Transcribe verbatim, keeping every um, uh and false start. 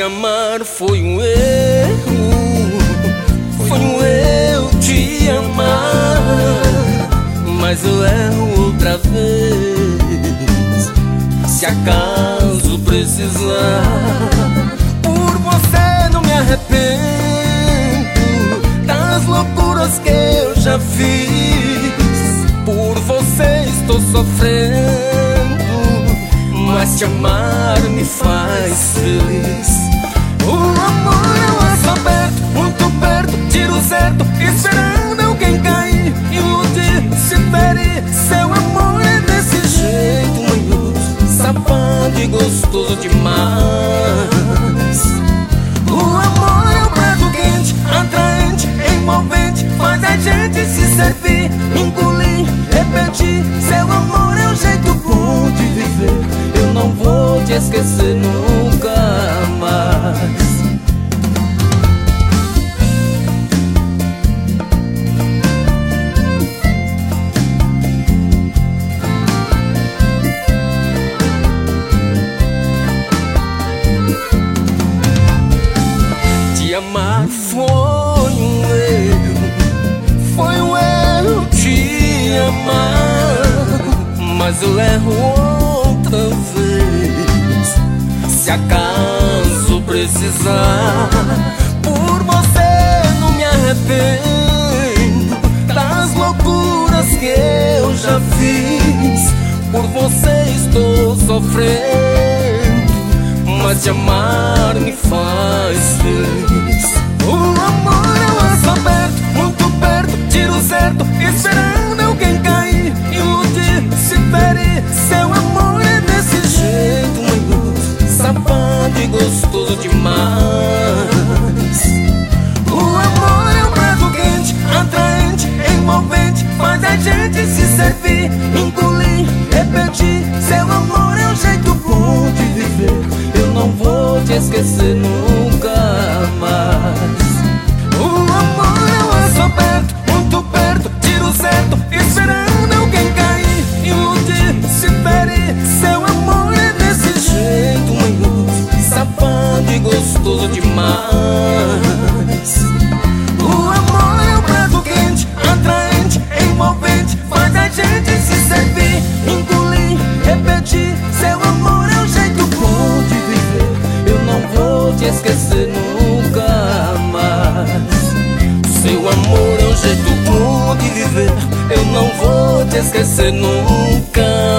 amar foi um erro, foi um erro te amar, mas eu erro outra vez, se acaso precisar. Por você não me arrependo das loucuras que eu já fiz, por você estou sofrendo, mas te amar me faz feliz. O amor é um laço aberto, muito perto, tiro certo, esperando alguém cair, iludir, se ferir. Seu amor é desse jeito manhoso, safado e gostoso demais. O amor é um prato quente, atraente, envolvente, faz a gente se servir, engolir, repetir. Seu amor é um jeito bom de viver, eu não vou te esquecer nunca mais. Te amar foi um erro, foi um erro te amar, mas eu erro outra vez, se acaso precisar. Por você não me arrependo das loucuras que eu já fiz, por você estou sofrendo, mas te amar me faz feliz. O amor é um laço aberto, muito perto, tiro certo, esperando alguém cair, iludir, se ferir. Seu amor é desse jeito manhoso, safado e gostoso demais. O amor é um prato quente, atraente, envolvente, faz a gente se servir, engolir, repetir. Seu amor é um jeito bom de viver, eu não vou te esquecer nunca mais. O amor é um laço aberto, muito perto, tiro certo, esperando alguém cair, iludir, se ferir. Seu amor é desse jeito manhoso, safado e gostoso demais. O amor é um prato quente, atraente, envolvente, faz a gente se servir, engolir, repetir. Seu amor é um jeito bom de viver, eu não vou te esquecer nunca mais. Seu amor é um jeito bom de viver, eu não vou te esquecer nunca